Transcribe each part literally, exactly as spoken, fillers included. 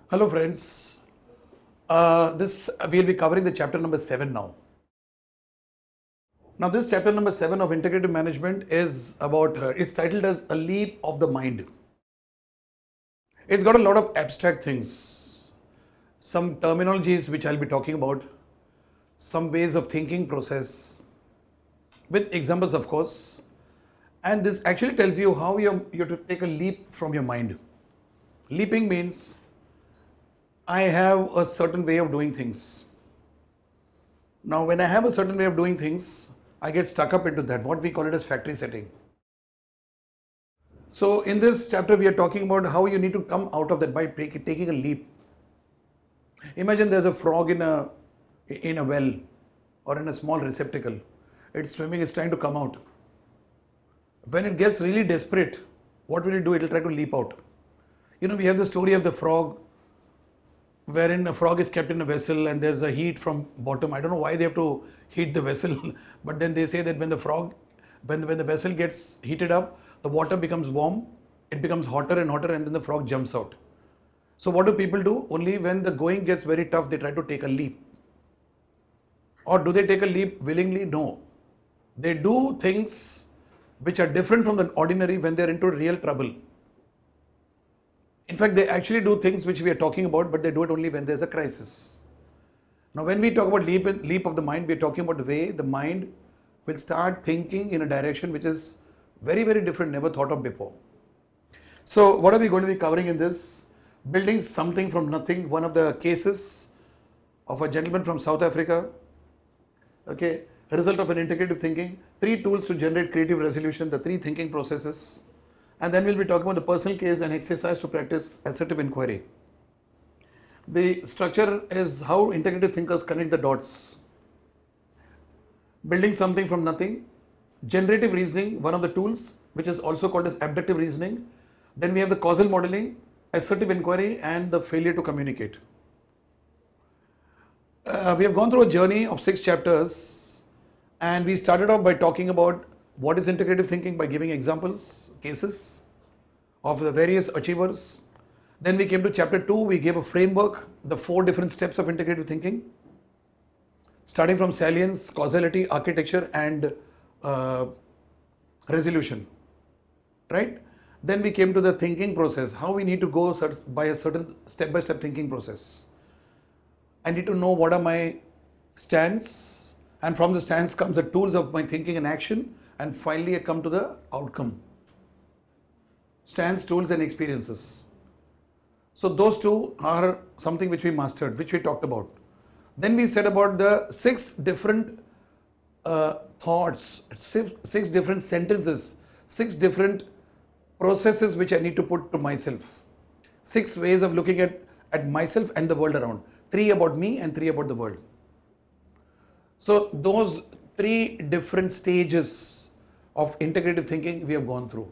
Hello friends, uh, this we'll be covering the chapter number seven now. Now this chapter number seven of integrative management is about, uh, it's titled as a leap of the mind. It's got a lot of abstract things, some terminologies which I'll be talking about, some ways of thinking process, with examples of course, and this actually tells you how you you have to take a leap from your mind. Leaping means I have a certain way of doing things. Now when I have a certain way of doing things, I get stuck up into that, what we call it as factory setting. So in this chapter we are talking about how you need to come out of that by taking a leap. Imagine there's a frog in a in a well or in a small receptacle. It's swimming, it's trying to come out. When it gets really desperate, what will it do? It will try to leap out. You know, we have the story of the frog, wherein a frog is kept in a vessel and there's a heat from bottom. I don't know why they have to heat the vessel, but then they say that when the frog, when the, when the vessel gets heated up, the water becomes warm, it becomes hotter and hotter, and then the frog jumps out. So what do people do? Only when the going gets very tough, they try to take a leap. Or do they take a leap willingly? No. They do things which are different from the ordinary when they're into real trouble. In fact, they actually do things which we are talking about, but they do it only when there's a crisis. Now, when we talk about leap, leap of the mind, we are talking about the way the mind will start thinking in a direction which is very, very different, never thought of before. So, what are we going to be covering in this? Building something from nothing. One of the cases of a gentleman from South Africa, okay, a result of an integrative thinking, three tools to generate creative resolution, the three thinking processes. And then we'll be talking about the personal case and exercise to practice assertive inquiry. The structure is how integrative thinkers connect the dots. Building something from nothing. Generative reasoning, one of the tools, which is also called as abductive reasoning. Then we have the causal modeling, assertive inquiry, and the failure to communicate. Uh, we have gone through a journey of six chapters, and we started off by talking about what is integrative thinking by giving examples, cases of the various achievers. Then we came to chapter two, we gave a framework, the four different steps of integrative thinking, starting from salience, causality, architecture, and uh, resolution, right? Then we came to the thinking process, how we need to go by a certain step-by-step thinking process. I need to know what are my stands, and from the stands comes the tools of my thinking and action, and finally I come to the outcome. Stands, tools, and experiences. So those two are something which we mastered, which we talked about. Then we said about the six different uh, thoughts, six, six different sentences, six different processes which I need to put to myself. Six ways of looking at, at myself and the world around. Three about me and three about the world. So those three different stages of integrative thinking we have gone through.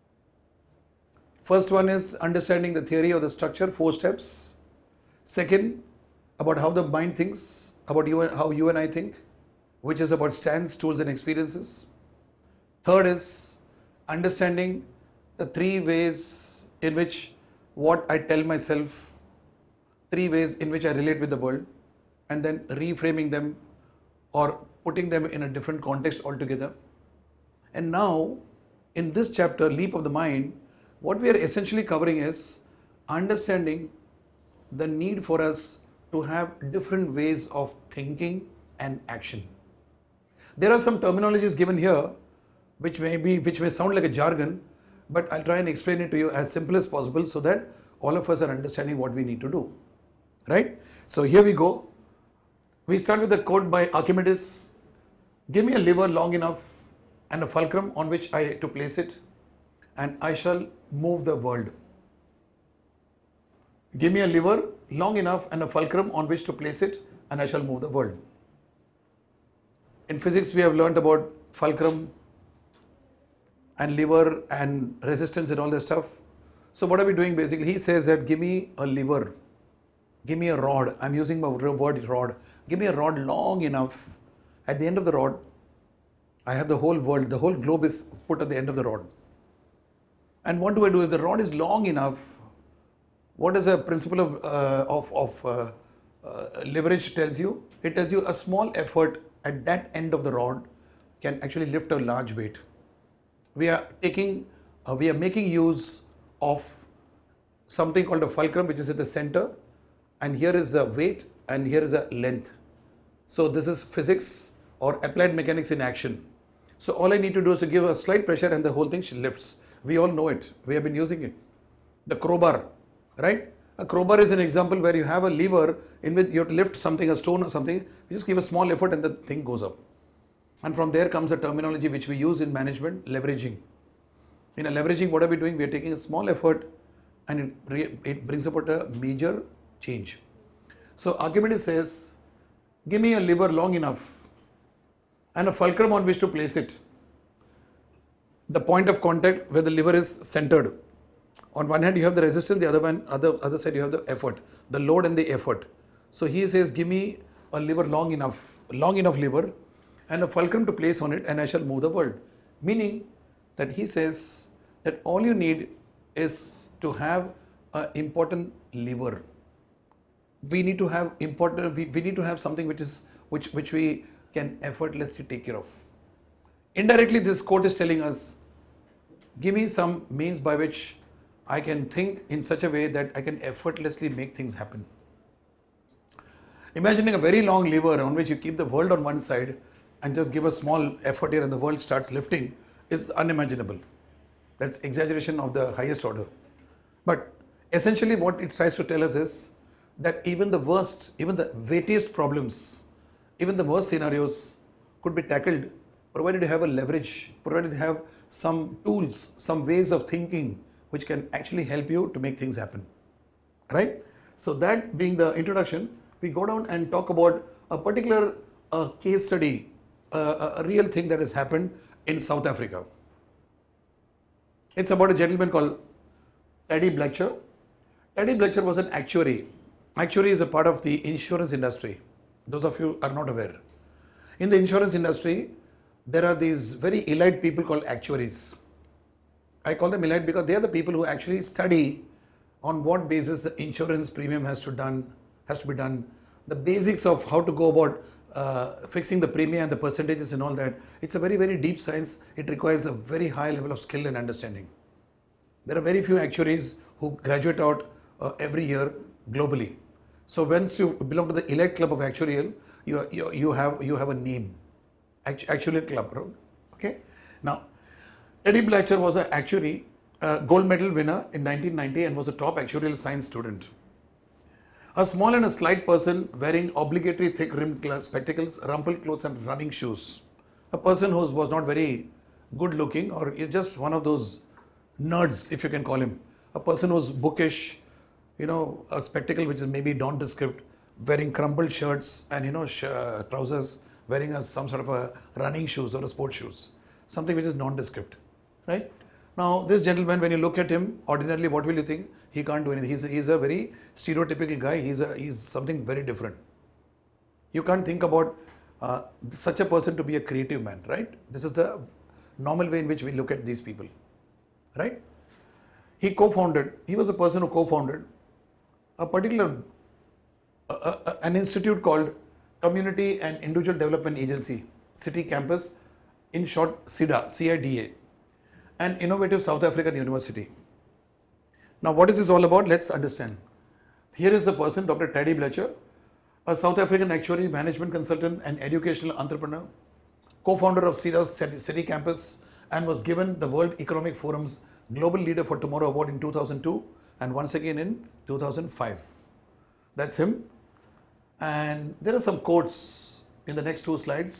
First one is understanding the theory of the structure, four steps. Second, about how the mind thinks, about you and how you and I think, which is about stands, tools, and experiences. Third is understanding the three ways in which what I tell myself, three ways in which I relate with the world, and then reframing them or putting them in a different context altogether. And now, in this chapter, Leap of the Mind, what we are essentially covering is understanding the need for us to have different ways of thinking and action. There are some terminologies given here which may be, which may sound like a jargon, but I'll try and explain it to you as simple as possible so that all of us are understanding what we need to do. Right? So here we go. We start with the quote by Archimedes. Give me a lever long enough and a fulcrum on which I to place it, and I shall move the world. Give me a lever long enough and a fulcrum on which to place it, and I shall move the world. In physics, we have learned about fulcrum and lever and resistance and all that stuff. So what are we doing basically? He says that give me a lever, give me a rod. I'm using my word rod. Give me a rod long enough. At the end of the rod, I have the whole world, the whole globe is put at the end of the rod. And what do I do? If the rod is long enough, What is a principle of, uh, of, of uh, uh, leverage tells you? It tells you a small effort at that end of the rod can actually lift a large weight. We are taking, uh, we are making use of something called a fulcrum, which is at the center, and here is the weight and here is a length. So this is physics or applied mechanics in action. So all I need to do is to give a slight pressure and the whole thing lifts. We all know it. We have been using it. The crowbar, right? A crowbar is an example where you have a lever in which you have to lift something, a stone or something. You just give a small effort and the thing goes up. And from there comes the terminology which we use in management, leveraging. In a leveraging, what are we doing? We are taking a small effort and it, it brings about a major change. So Archimedes says, give me a lever long enough and a fulcrum on which to place it. The point of contact where the lever is centered. On one hand you have the resistance, the other one, other other side you have the effort, the load and the effort. So he says, give me a lever long enough, long enough lever and a fulcrum to place on it and I shall move the world. Meaning that he says that all you need is to have an important lever. We need to have important, we, we need to have something which is, which, which we can effortlessly take care of. Indirectly this quote is telling us, give me some means by which I can think in such a way that I can effortlessly make things happen. Imagining a very long lever on which you keep the world on one side and just give a small effort here and the world starts lifting is unimaginable. That's exaggeration of the highest order. But essentially what it tries to tell us is that even the worst, even the weightiest problems, even the worst scenarios could be tackled provided you have a leverage, provided you have some tools, some ways of thinking which can actually help you to make things happen, right? So that being the introduction, we go down and talk about a particular uh, case study, uh, a real thing that has happened in South Africa. It's about a gentleman called Teddy Blecher. Teddy Blecher was an actuary. Actuary is a part of the insurance industry. Those of you are not aware. In the insurance industry, there are these very elite people called actuaries. I call them elite because they are the people who actually study on what basis the insurance premium has to done has to be done, the basics of how to go about uh, fixing the premium and the percentages and all that. It's a very very deep science. It requires a very high level of skill and understanding. There are very few actuaries who graduate out uh, every year globally. So once you belong to the elite club of actuarial, you you, you have you have a name, actuarial club, right? Okay. Now, Teddy Blecher was an actuary, uh, gold medal winner in nineteen ninety and was a top actuarial science student. A small and a slight person wearing obligatory thick rimmed spectacles, rumpled clothes and running shoes. A person who was not very good looking or is just one of those nerds, if you can call him. A person who's bookish, you know, a spectacle which is maybe nondescript, wearing crumpled shirts and you know sh uh, trousers, wearing a, some sort of a running shoes or a sports shoes, something which is nondescript, right? Now this gentleman, when you look at him, ordinarily what will you think? He can't do anything. He's a, he's a very stereotypical guy. He's a he's something very different. You can't think about uh, such a person to be a creative man, right? This is the normal way in which we look at these people, right? He co-founded. He was a person who co-founded a particular uh, uh, an institute called Community and Individual Development Agency, City Campus, in short C I D A, C I D A, an innovative South African university. Now what is this all about? Let's understand. Here is the person, Doctor Teddy Blecher, a South African actuary, management consultant and educational entrepreneur, co-founder of C I D A's City Campus, and was given the World Economic Forum's Global Leader for Tomorrow Award in two thousand two and once again in two thousand five. That's him. And there are some quotes in the next two slides.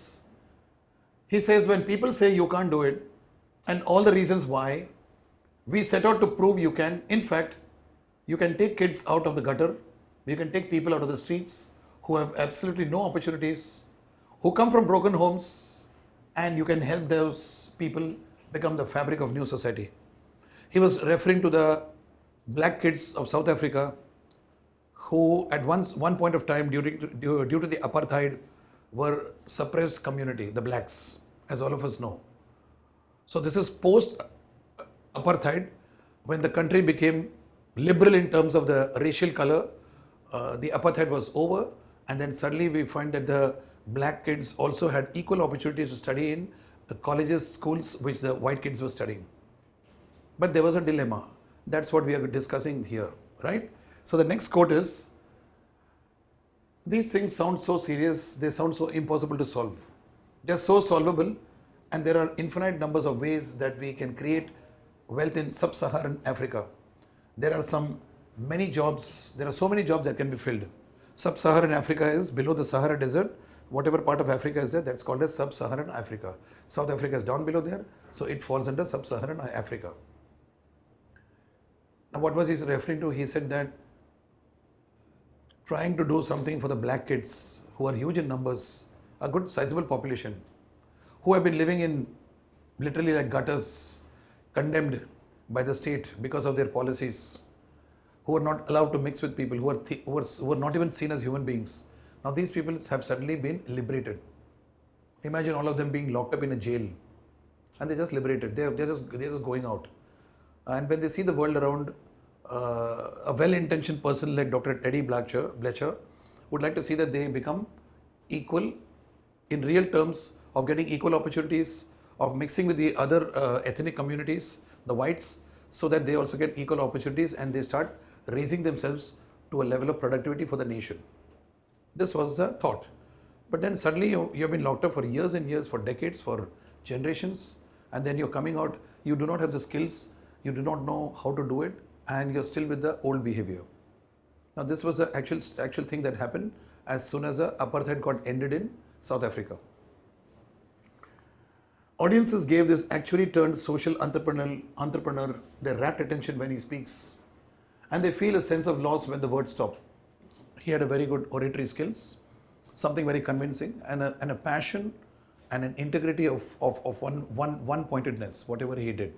He says, when people say you can't do it and all the reasons why, we set out to prove you can. In fact, you can take kids out of the gutter, you can take people out of the streets who have absolutely no opportunities, who come from broken homes, and you can help those people become the fabric of new society. He was referring to the black kids of South Africa who at once, one point of time during, due, due to the apartheid were suppressed community, the blacks, as all of us know. So this is post apartheid, when the country became liberal in terms of the racial color. Uh, the apartheid was over, and then suddenly we find that the black kids also had equal opportunities to study in the colleges, schools which the white kids were studying. But there was a dilemma. That's what we are discussing here, right? So the next quote is, these things sound so serious, they sound so impossible to solve. They are so solvable, and there are infinite numbers of ways that we can create wealth in sub-Saharan Africa. There are some many jobs, there are so many jobs that can be filled. Sub-Saharan Africa is below the Sahara Desert. Whatever part of Africa is there, that's called as Sub-Saharan Africa. South Africa is down below there, so it falls under Sub-Saharan Africa. Now what was he referring to? He said that trying to do something for the black kids who are huge in numbers, a good sizable population, who have been living in literally like gutters, condemned by the state because of their policies, who are not allowed to mix with people, who are, who are, who are not even seen as human beings. Now these people have suddenly been liberated. Imagine all of them being locked up in a jail, and they're just liberated. They're, they're, just, they're just going out. And when they see the world around, uh, a well-intentioned person like Doctor Teddy Blecher, Blecher would like to see that they become equal in real terms of getting equal opportunities, of mixing with the other uh, ethnic communities, the whites, so that they also get equal opportunities and they start raising themselves to a level of productivity for the nation. This was the thought. But then suddenly you, you have been locked up for years and years, for decades, for generations, and then you're coming out, you do not have the skills, you do not know how to do it, and you're still with the old behavior. Now this was the actual, actual thing that happened as soon as the apartheid got ended in South Africa. Audiences gave this actually turned social entrepreneur, entrepreneur their rapt attention when he speaks, and they feel a sense of loss when the words stop. He had a very good oratory skills, something very convincing, and a, and a passion and an integrity of, of, of one, one, one-pointedness, whatever he did.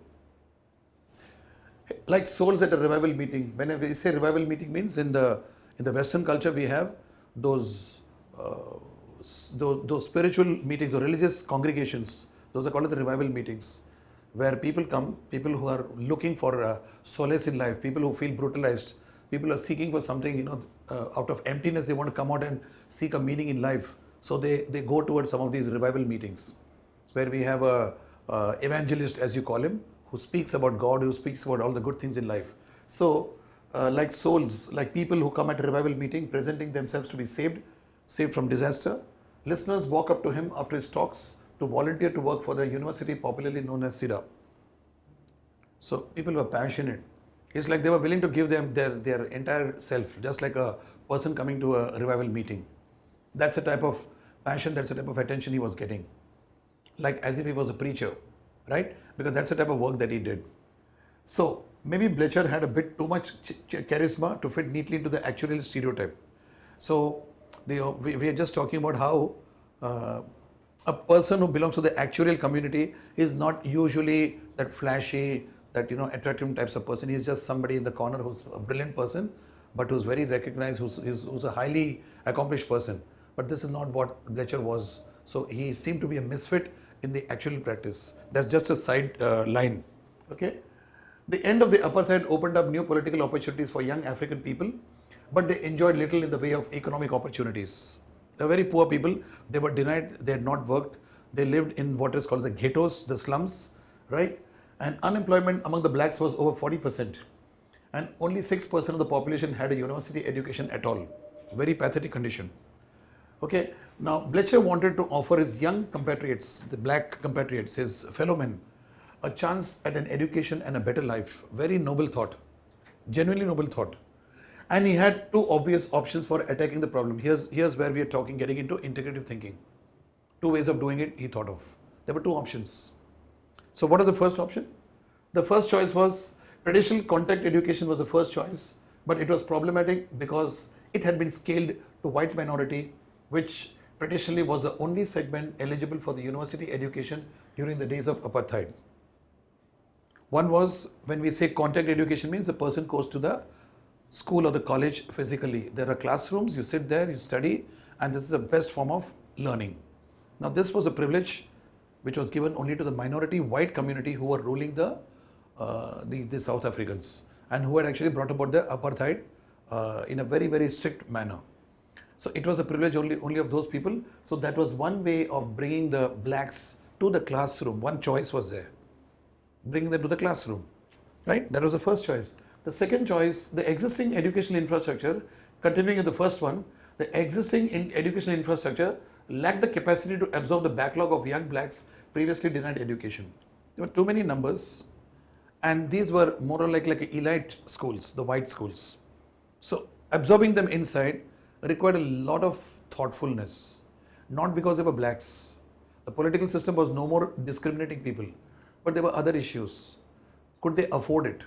Like souls at a revival meeting. When we say revival meeting means in the in the Western culture we have those uh, those, those spiritual meetings or religious congregations. Those are called the revival meetings, where people come, people who are looking for uh, solace in life, people who feel brutalized, people are seeking for something, you know, uh, out of emptiness they want to come out and seek a meaning in life. So they, they go towards some of these revival meetings, where we have a uh, evangelist, as you call him, who speaks about God, who speaks about all the good things in life. So uh, like souls, like people who come at a revival meeting presenting themselves to be saved, saved from disaster, listeners walk up to him after his talks to volunteer to work for the university popularly known as SIDA. So people were passionate. It's like they were willing to give them their, their entire self, just like a person coming to a revival meeting. That's the type of passion, that's the type of attention he was getting. Like as if he was a preacher, right? Because that's the type of work that he did. So maybe Blecher had a bit too much charisma to fit neatly into the actual stereotype. So the, we, we are just talking about how uh, a person who belongs to the actuarial community is not usually that flashy, that, you know, attractive types of person. He's just somebody in the corner who's a brilliant person, but who's very recognized, who's, who's, who's a highly accomplished person. But this is not what Blecher was. So he seemed to be a misfit in the actual practice. That's just a side uh, line. Okay. The end of the apartheid opened up new political opportunities for young African people, but they enjoyed little in the way of economic opportunities. They were very poor people. They were denied, they had not worked. They lived in what is called the ghettos, the slums, right? And unemployment among the blacks was over forty percent. And only six percent of the population had a university education at all. Very pathetic condition. Okay, now Blecher wanted to offer his young compatriots, the black compatriots, his fellow men, a chance at an education and a better life. Very noble thought, genuinely noble thought. And he had two obvious options for attacking the problem. Here's, here's where we are talking, getting into integrative thinking. Two ways of doing it he thought of. There were two options. So what was the first option? The first choice was traditional contact education was the first choice, but it was problematic because it had been scaled to white minority, which traditionally was the only segment eligible for the university education during the days of apartheid. One was, when we say contact education, means the person goes to the school or the college physically. There are classrooms, you sit there, you study, and this is the best form of learning. Now this was a privilege which was given only to the minority white community who were ruling the, uh, the, the South Africans. and who had actually brought about the apartheid uh, in a very, very strict manner. So it was a privilege only, only of those people. So that was one way of bringing the blacks to the classroom. One choice was there, bringing them to the classroom, right? That was the first choice. The second choice, the existing educational infrastructure, continuing with the first one, the existing in educational infrastructure lacked the capacity to absorb the backlog of young blacks previously denied education. There were too many numbers, and these were more or like, like elite schools, the white schools. So absorbing them inside required a lot of thoughtfulness, not because they were blacks. The political system was no more discriminating people, but there were other issues. Could they afford it?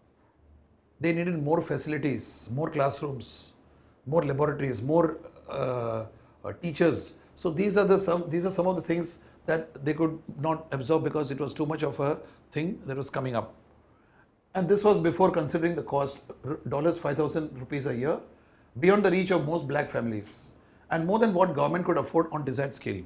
They needed more facilities, more classrooms, more laboratories, more uh, uh, teachers. So these are the some these are some of the things that they could not absorb because it was too much of a thing that was coming up. And this was before considering the cost, dollars five thousand rupees a year, beyond the reach of most black families, and more than what government could afford on desired scale.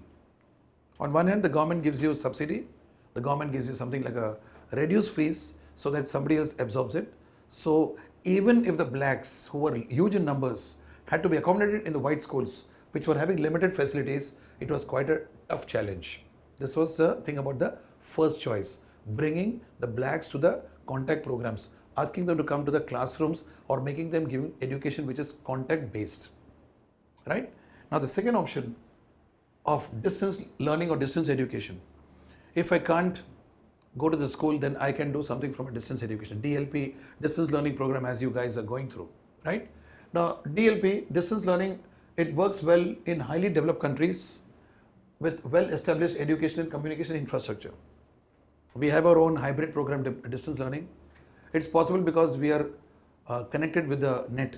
On one hand, the government gives you a subsidy, the government gives you something like a reduced fees so that somebody else absorbs it. So even if the blacks, who were huge in numbers, had to be accommodated in the white schools, which were having limited facilities, it was quite a tough challenge. This was the thing about the first choice, bringing the blacks to the contact programs, asking them to come to the classrooms or making them give education which is contact based, right? Now the second option of distance learning or distance education. If I can't go to the school, then I can do something from a distance education, D L P, distance learning program, as you guys are going through, right? Now D L P, distance learning, it works well in highly developed countries with well established education and communication infrastructure. We have our own hybrid program, distance learning. It's possible because we are uh, connected with the net.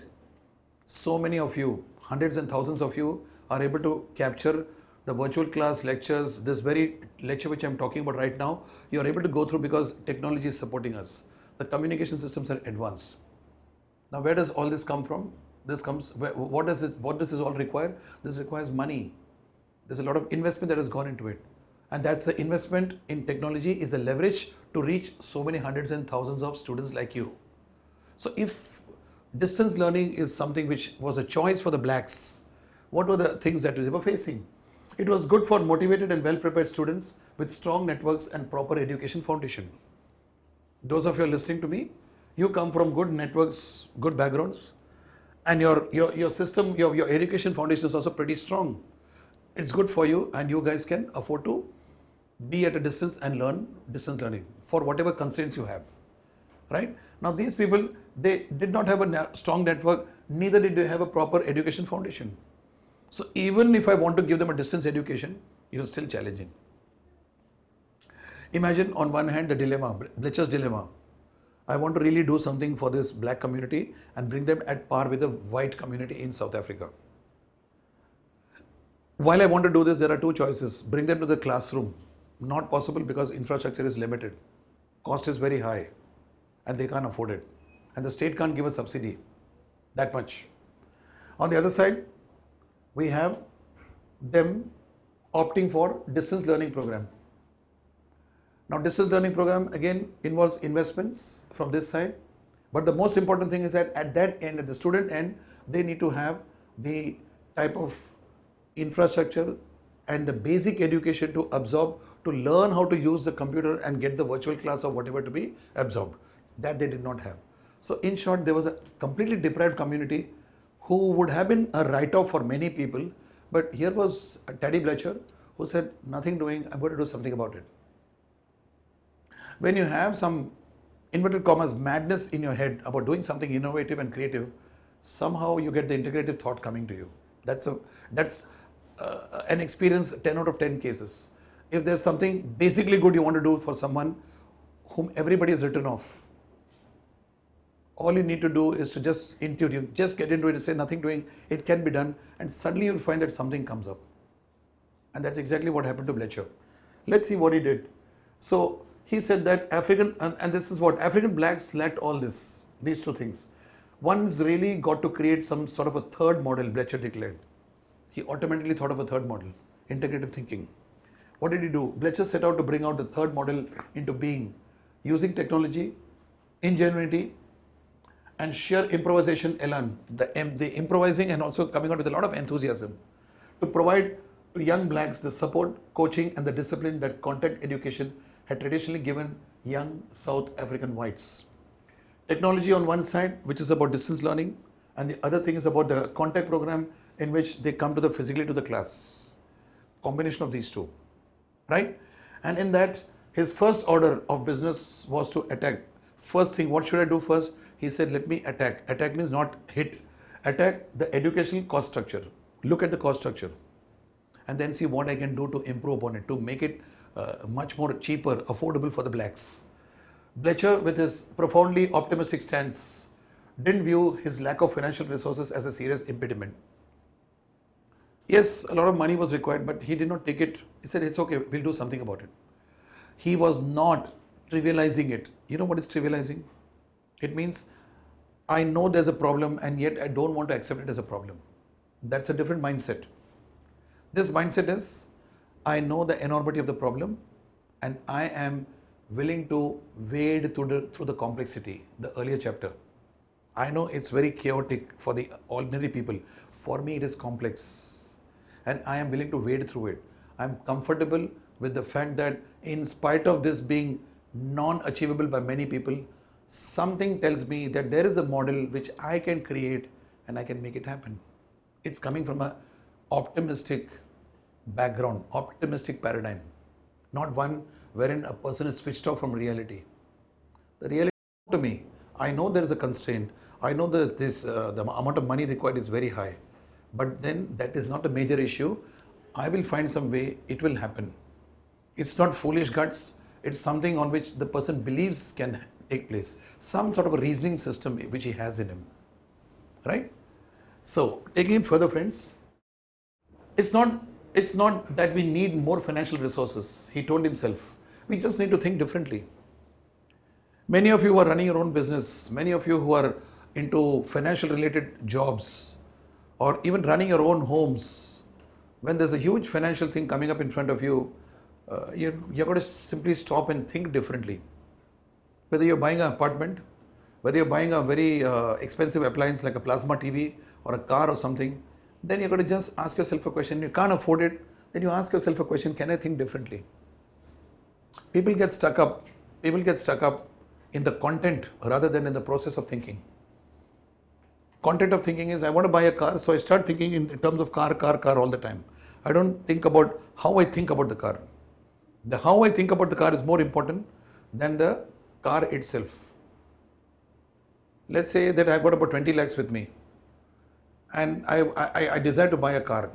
So many of you, hundreds and thousands of you, are able to capture the virtual class lectures. This very lecture which I'm talking about right now, you are able to go through because technology is supporting us. The communication systems are advanced. Now where does all this come from? This comes, what does it, what does this all require? This requires money. There's a lot of investment that has gone into it. And that's the investment in technology is a leverage to reach so many hundreds and thousands of students like you. So if distance learning is something which was a choice for the blacks, what were the things that they were facing? It was good for motivated and well prepared students with strong networks and proper education foundation. Those of you listening to me, you come from good networks, good backgrounds, and your, your, your system, your, your education foundation is also pretty strong. It's good for you, and you guys can afford to be at a distance and learn distance learning for whatever constraints you have, right? Now these people, they did not have a strong network, neither did they have a proper education foundation. So even if I want to give them a distance education, it was still challenging. Imagine on one hand the dilemma, Blecher's dilemma. I want to really do something for this black community and bring them at par with the white community in South Africa. While I want to do this, there are two choices. Bring them to the classroom. Not possible because infrastructure is limited. Cost is very high and they can't afford it. And the state can't give a subsidy that much. On the other side, we have them opting for distance learning program. Now distance learning program again involves investments from this side. But the most important thing is that at that end, at the student end, they need to have the type of infrastructure and the basic education to absorb, to learn how to use the computer and get the virtual class or whatever to be absorbed. That they did not have. So in short, there was a completely deprived community who would have been a write-off for many people. But here was Teddy Blecher who said, nothing doing, I'm going to do something about it. When you have some inverted commas madness in your head about doing something innovative and creative, somehow you get the integrative thought coming to you. That's a that's uh, an experience ten out of ten cases. If there's something basically good you want to do for someone whom everybody has written off, all you need to do is to just intuit, you just get into it and say nothing doing, it can be done, and suddenly you'll find that something comes up. And that's exactly what happened to Blecher. Let's see what he did. So he said that African, and, and this is what, African blacks lacked all this, these two things. One's really got to create some sort of a third model, Blecher declared. He automatically thought of a third model, integrative thinking. What did he do? Blecher set out to bring out the third model into being, using technology, ingenuity, and sheer improvisation elan, the, the improvising and also coming out with a lot of enthusiasm to provide to young blacks the support, coaching and the discipline that contact education had traditionally given young South African whites. Technology on one side, which is about distance learning, and the other thing is about the contact program in which they come to the physically to the class. Combination of these two, right? And in that, his first order of business was to attack. First thing, what should I do first? He said, let me attack. Attack means not hit. Attack the educational cost structure. Look at the cost structure and then see what I can do to improve upon it, to make it uh, much more cheaper, affordable for the blacks. Blecher, with his profoundly optimistic stance, didn't view his lack of financial resources as a serious impediment. Yes, a lot of money was required, but he did not take it. He said, it's okay, we'll do something about it. He was not trivializing it. You know what is trivializing? It means, I know there's a problem and yet I don't want to accept it as a problem. That's a different mindset. This mindset is, I know the enormity of the problem and I am willing to wade through the, through the complexity, the earlier chapter. I know it's very chaotic for the ordinary people. For me, it is complex. And I am willing to wade through it. I'm comfortable with the fact that in spite of this being non-achievable by many people, something tells me that there is a model which I can create and I can make it happen. It's coming from an optimistic background, optimistic paradigm, not one wherein a person is switched off from reality. The reality to me, I know there is a constraint. I know that this uh, the amount of money required is very high, but then that is not a major issue. I will find some way, it will happen. It's not foolish guts, it's something on which the person believes can take place. Some sort of a reasoning system which he has in him, right? So, taking it further, friends, it's not, it's not that we need more financial resources, he told himself. We just need to think differently. Many of you who are running your own business, many of you who are into financial related jobs, or even running your own homes, when there's a huge financial thing coming up in front of you, uh, you're, you're going to simply stop and think differently. Whether you're buying an apartment, whether you're buying a very uh, expensive appliance like a plasma T V or a car or something, then you're going to just ask yourself a question. You can't afford it, then you ask yourself a question, can I think differently? People get stuck up, people get stuck up in the content rather than in the process of thinking. Content of thinking is, I want to buy a car, so I start thinking in terms of car, car, car all the time. I don't think about how I think about the car. The how I think about the car is more important than the car itself. Let's say that I've got about twenty lakhs with me and I, I, I desire to buy a car.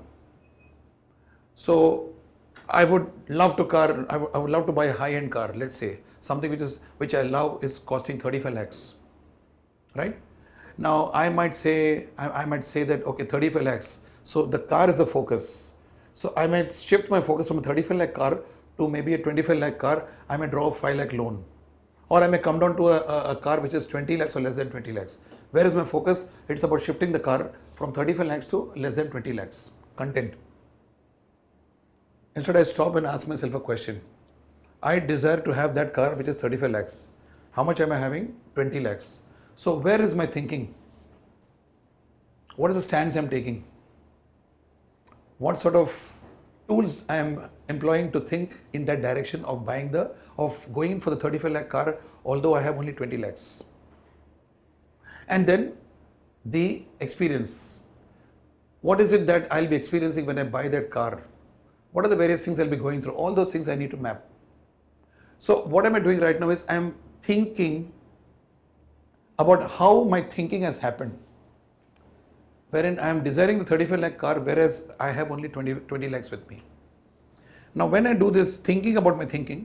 So I would love to car, I would, I would love to buy a high-end car, let's say. Something which is which I love is costing thirty-five lakhs, right? Now I might say, I, I might say that, okay, thirty-five lakhs. So the car is the focus. So I might shift my focus from a thirty-five lakh car to maybe a twenty-five lakh car. I may draw a five lakh loan. Or I may come down to a, a, a car which is twenty lakhs or less than twenty lakhs. Where is my focus? It's about shifting the car from thirty-five lakhs to less than twenty lakhs. Content. Instead, I stop and ask myself a question. I desire to have that car which is thirty-five lakhs. How much am I having? twenty lakhs. So where is my thinking? What is the stance I am taking? What sort of tools I am employing to think in that direction of buying the, of going in for the thirty-five lakh car, although I have only twenty lakhs. And then the experience. What is it that I'll be experiencing when I buy that car? What are the various things I'll be going through? All those things I need to map. So what am I doing right now is I am thinking about how my thinking has happened. Wherein I am desiring the thirty-five lakh car, whereas I have only twenty, twenty lakhs with me. Now when I do this thinking about my thinking,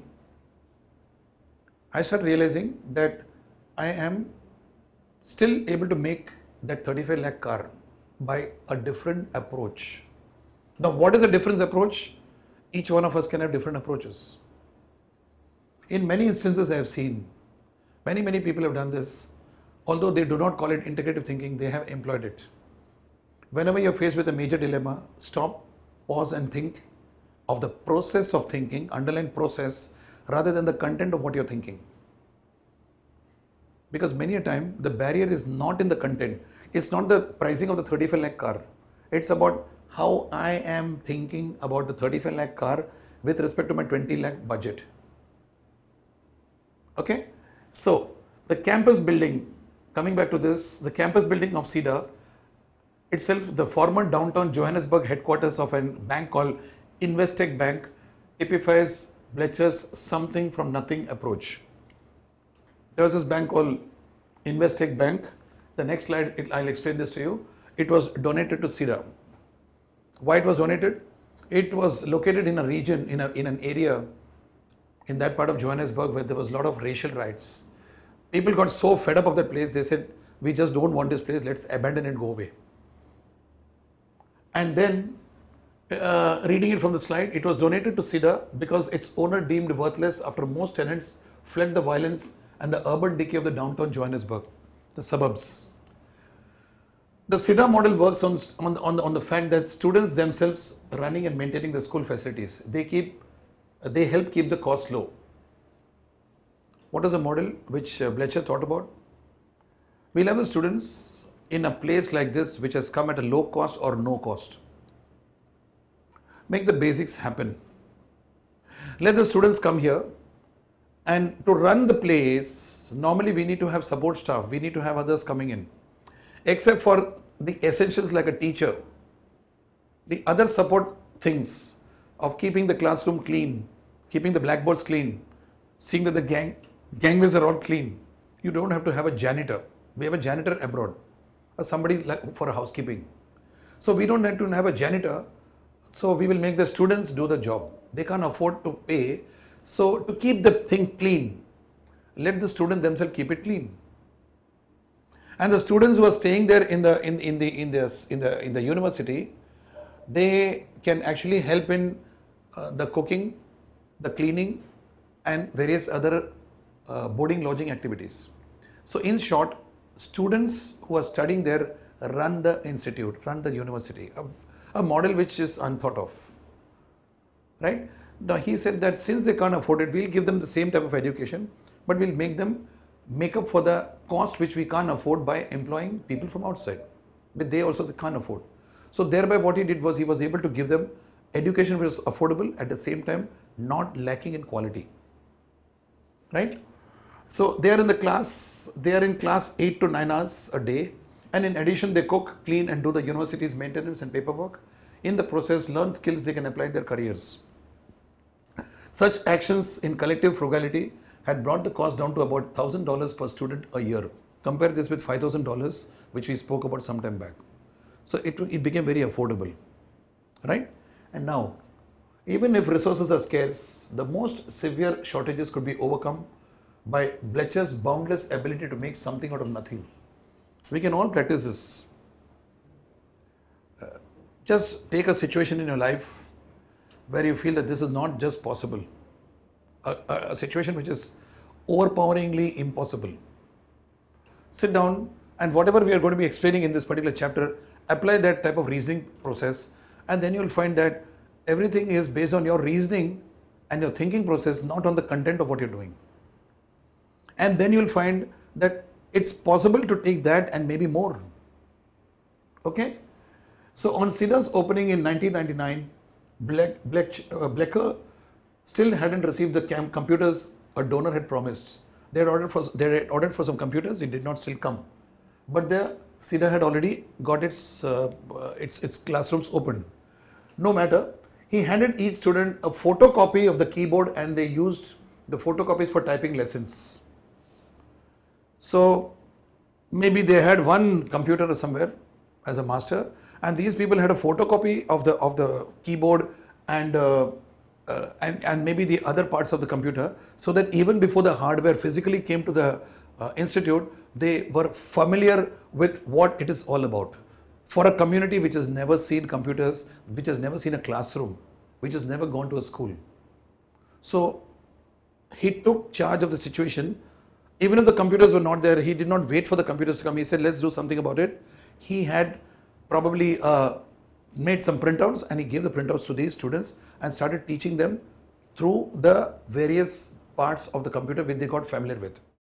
I start realizing that I am still able to make that thirty-five lakh car by a different approach. Now what is a different approach? Each one of us can have different approaches. In many instances I have seen, many many people have done this, although they do not call it integrative thinking, they have employed it. Whenever you are faced with a major dilemma, stop, pause and think of the process of thinking, underlying process, rather than the content of what you are thinking. Because many a time the barrier is not in the content. It's not the pricing of the thirty-five lakh car. It's about how I am thinking about the thirty-five lakh car with respect to my twenty lakh budget. Okay. So the campus building, coming back to this, the campus building of CEDA itself, the former downtown Johannesburg headquarters of a bank called Investec Bank, typifies Blecher's something from nothing approach. There was this bank called Investec Bank. The next slide, it, I'll explain this to you. It was donated to CEDA. Why it was donated? It was located in a region, in, a, in an area in that part of Johannesburg where there was a lot of racial riots. People got so fed up of that place, they said, we just don't want this place, let's abandon it, go away. And then, uh, reading it from the slide, it was donated to CEDA because its owner deemed worthless after most tenants fled the violence and the urban decay of the downtown Johannesburg, the suburbs. The CEDA model works on, on, on, on the fact that students themselves running and maintaining the school facilities, they keep, they help keep the cost low. What is the model which uh, Blecher thought about? We'll have the students in a place like this which has come at a low cost or no cost. Make the basics happen. Let the students come here, and to run the place, normally we need to have support staff, we need to have others coming in. Except for the essentials like a teacher, the other support things of keeping the classroom clean, keeping the blackboards clean, seeing that the gang, gangways are all clean. You don't have to have a janitor. We have a janitor abroad, or somebody like for a housekeeping. So we don't have to have a janitor. So we will make the students do the job. They can't afford to pay. So to keep the thing clean, let the student themselves keep it clean. And the students who are staying there in the in, in the in the in the in the university, they can actually help in uh, the cooking, the cleaning, and various other uh, boarding lodging activities. So in short, students who are studying there run the institute, run the university, a, a model which is unthought of, right? Now he said that since they can't afford it, we'll give them the same type of education, but we'll make them make up for the cost which we can't afford by employing people from outside, but they also they can't afford. So thereby what he did was he was able to give them education which was affordable, at the same time not lacking in quality, right? So they are in the class, they are in class eight to nine hours a day, and in addition they cook, clean and do the university's maintenance and paperwork. In the process, learn skills they can apply in their careers. Such actions in collective frugality had brought the cost down to about one thousand dollars per student a year. Compare this with five thousand dollars which we spoke about some time back. So it, it became very affordable, right? And now, even if resources are scarce, the most severe shortages could be overcome by Blecher's boundless ability to make something out of nothing. We can all practice this. Uh, just take a situation in your life where you feel that this is not just possible. A, a, a situation which is overpoweringly impossible. Sit down, and whatever we are going to be explaining in this particular chapter, apply that type of reasoning process, and then you will find that everything is based on your reasoning and your thinking process, not on the content of what you're doing. And then you will find that it's possible to take that and maybe more. Okay? So on CEDA's opening in nineteen ninety-nine, Black, Black, uh, Blecher still hadn't received the cam computers a donor had promised. They had ordered for they had ordered for some computers. It did not still come, but the CEDA had already got its uh, its its classrooms opened. No matter, he handed each student a photocopy of the keyboard, and they used the photocopies for typing lessons. So maybe they had one computer somewhere as a master, and these people had a photocopy of the of the keyboard and uh, uh, and and maybe the other parts of the computer, so that even before the hardware physically came to the uh, institute, they were familiar with what it is all about. For a community which has never seen computers, which has never seen a classroom, which has never gone to a school. So he took charge of the situation. Even if the computers were not there, he did not wait for the computers to come. He said, let's do something about it. He had probably uh, made some printouts, and he gave the printouts to these students and started teaching them through the various parts of the computer which they got familiar with.